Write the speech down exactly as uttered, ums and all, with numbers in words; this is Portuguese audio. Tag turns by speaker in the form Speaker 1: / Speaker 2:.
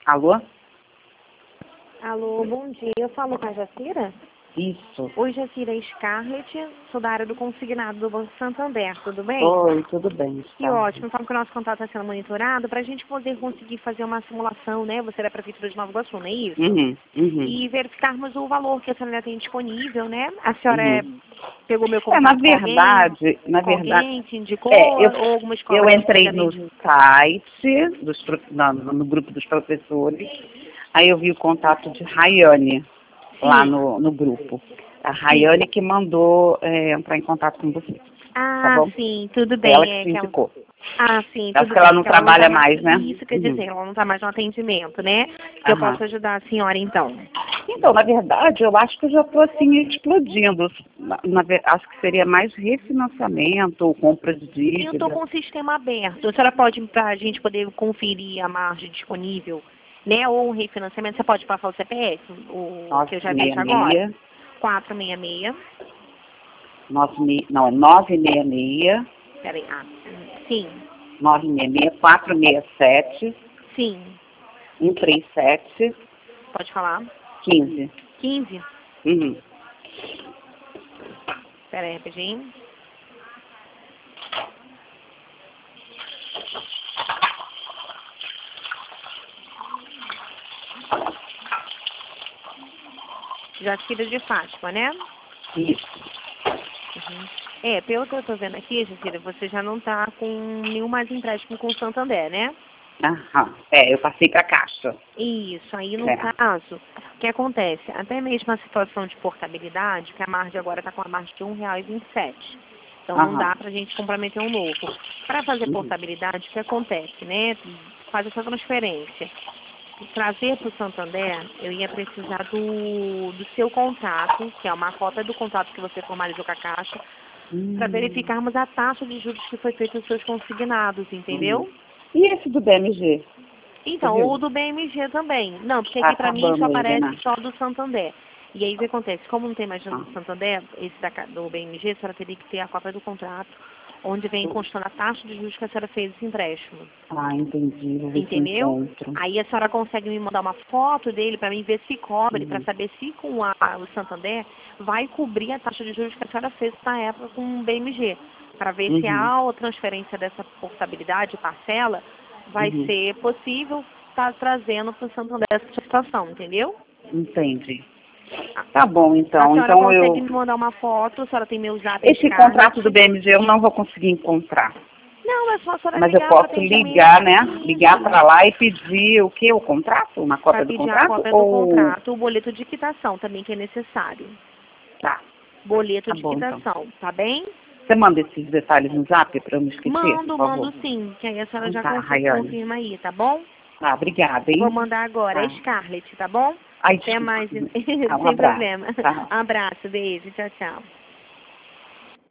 Speaker 1: Alô?
Speaker 2: Alô, bom dia. Eu falo com a Jacira?
Speaker 1: Isso.
Speaker 2: Oi, Jacira, é Scarlett, sou da área do consignado do Banco Santander, tudo bem?
Speaker 1: Oi, tudo bem.
Speaker 2: Que
Speaker 1: Tá.
Speaker 2: ótimo, falo que o nosso contato está sendo monitorado para a gente poder conseguir fazer uma simulação, né? Você é da Prefeitura de Nova Iguaçu, não é isso?
Speaker 1: Uhum, uhum.
Speaker 2: E verificarmos o valor que a senhora tem disponível, né? A senhora é,
Speaker 1: Uhum.
Speaker 2: pegou meu
Speaker 1: É,
Speaker 2: contato
Speaker 1: na
Speaker 2: com
Speaker 1: verdade,
Speaker 2: alguém,
Speaker 1: na
Speaker 2: com
Speaker 1: verdade,
Speaker 2: alguém te indicou,
Speaker 1: é, eu,
Speaker 2: ou alguma escola
Speaker 1: eu
Speaker 2: que você
Speaker 1: entrei
Speaker 2: já
Speaker 1: no
Speaker 2: vende?
Speaker 1: site, dos, pro- na- no grupo dos professores, aí eu vi o contato de Rayane lá
Speaker 2: Sim,
Speaker 1: no, no grupo. A
Speaker 2: sim.
Speaker 1: Rayane que mandou é, entrar em contato com você, tá
Speaker 2: Ah,
Speaker 1: bom?
Speaker 2: sim, tudo
Speaker 1: Ela
Speaker 2: bem.
Speaker 1: que
Speaker 2: É
Speaker 1: te
Speaker 2: que ela...
Speaker 1: indicou.
Speaker 2: Ah, sim,
Speaker 1: Acho
Speaker 2: tudo
Speaker 1: que ela
Speaker 2: bem.
Speaker 1: não
Speaker 2: Que ela não
Speaker 1: trabalha
Speaker 2: tá mais...
Speaker 1: mais, né?
Speaker 2: Isso quer
Speaker 1: Uhum.
Speaker 2: dizer, ela não está mais no atendimento, né? Que eu
Speaker 1: Aham.
Speaker 2: posso ajudar a senhora, então.
Speaker 1: Então, na verdade, eu acho que eu já estou assim explodindo. Na, na ve- acho que seria mais refinanciamento ou compra de
Speaker 2: Eu estou
Speaker 1: dívida.
Speaker 2: com o sistema aberto. A senhora pode, para a gente poder conferir a margem disponível, né? Ou um refinanciamento, você pode passar o C P F, o que eu já vejo agora?
Speaker 1: nove seis seis,
Speaker 2: quatro seis seis.
Speaker 1: nove, não, é nove seis seis,
Speaker 2: Peraí. Ah, sim,
Speaker 1: nove seis seis, quatro seis sete,
Speaker 2: sim.
Speaker 1: um três sete,
Speaker 2: Pode falar.
Speaker 1: quinze.
Speaker 2: quinze.
Speaker 1: Uhum.
Speaker 2: Peraí, rapidinho. Jacira de Fátima, né?
Speaker 1: Isso.
Speaker 2: Uhum. É, pelo que eu tô vendo aqui, Jacira, você já não tá com nenhum mais empréstimo com o Santander, né?
Speaker 1: Aham. É, eu passei para a Caixa.
Speaker 2: Isso, aí no
Speaker 1: É.
Speaker 2: caso, o que acontece? Até mesmo a situação de portabilidade, que a margem agora está com a margem de um real e vinte e sete. Então não
Speaker 1: Aham.
Speaker 2: dá para a gente comprometer um novo. Para fazer
Speaker 1: Uhum.
Speaker 2: portabilidade, o que acontece, né? Faz essa transferência. Trazer para o Santander, eu ia precisar do, do seu contato, que é uma cópia do contrato que você formalizou com a Caixa, para
Speaker 1: Hum.
Speaker 2: verificarmos a taxa de juros que foi feita nos seus consignados,
Speaker 1: Uhum.
Speaker 2: entendeu?
Speaker 1: E esse do B M G? Você
Speaker 2: Então, o
Speaker 1: viu?
Speaker 2: do B M G também. Não, porque
Speaker 1: Tá
Speaker 2: aqui pra mim só
Speaker 1: acabando ele,
Speaker 2: aparece
Speaker 1: né?
Speaker 2: só do Santander. E aí o que acontece? Como não tem mais
Speaker 1: Ah.
Speaker 2: do Santander, esse da, ca- do B M G, a senhora teria que ter a cópia do contrato, onde vem constando a taxa de juros que a senhora fez esse empréstimo.
Speaker 1: Ah, entendi. Vou ver se eu
Speaker 2: Entendeu?
Speaker 1: encontro.
Speaker 2: Aí a senhora consegue me mandar uma foto dele para mim ver se cobre, para
Speaker 1: Uhum.
Speaker 2: saber se com a, o Santander vai cobrir a taxa de juros que a senhora fez na época com o B M G. Para ver se
Speaker 1: Uhum.
Speaker 2: a transferência dessa portabilidade, parcela, vai
Speaker 1: Uhum.
Speaker 2: ser possível estar trazendo para o Santander essa situação, entendeu?
Speaker 1: Entendi.
Speaker 2: A,
Speaker 1: Tá bom,
Speaker 2: a
Speaker 1: então.
Speaker 2: senhora
Speaker 1: Então
Speaker 2: consegue
Speaker 1: eu.
Speaker 2: me mandar uma foto, a senhora tem meu zap, é
Speaker 1: Esse contrato do
Speaker 2: Scarlett.
Speaker 1: B M G eu não vou conseguir encontrar.
Speaker 2: Não, é só a senhora
Speaker 1: Mas eu
Speaker 2: ligar para o
Speaker 1: posso
Speaker 2: atendimento.
Speaker 1: ligar, né? Ligar
Speaker 2: Isso.
Speaker 1: para lá e pedir o quê? O contrato? Uma
Speaker 2: Para
Speaker 1: cópia do
Speaker 2: pedir a
Speaker 1: contrato?
Speaker 2: cópia do
Speaker 1: Ou.
Speaker 2: contrato, o boleto de quitação também que é necessário.
Speaker 1: Tá.
Speaker 2: Boleto
Speaker 1: Tá
Speaker 2: de
Speaker 1: bom, então.
Speaker 2: quitação, tá bem?
Speaker 1: Você manda esses detalhes no zap para eu não esquecer, por
Speaker 2: Mando,
Speaker 1: favor?
Speaker 2: mando sim, que aí a senhora
Speaker 1: Então
Speaker 2: já
Speaker 1: tá,
Speaker 2: confi-
Speaker 1: Rayane.
Speaker 2: confirma aí, tá bom?
Speaker 1: Tá, obrigada,
Speaker 2: Vou
Speaker 1: hein?
Speaker 2: mandar agora, é
Speaker 1: Tá.
Speaker 2: Scarlett, tá bom?
Speaker 1: Ai,
Speaker 2: Até
Speaker 1: desculpa.
Speaker 2: mais,
Speaker 1: Tá, um
Speaker 2: sem
Speaker 1: abraço.
Speaker 2: problema.
Speaker 1: Tá.
Speaker 2: Abraço, beijo, tchau, tchau.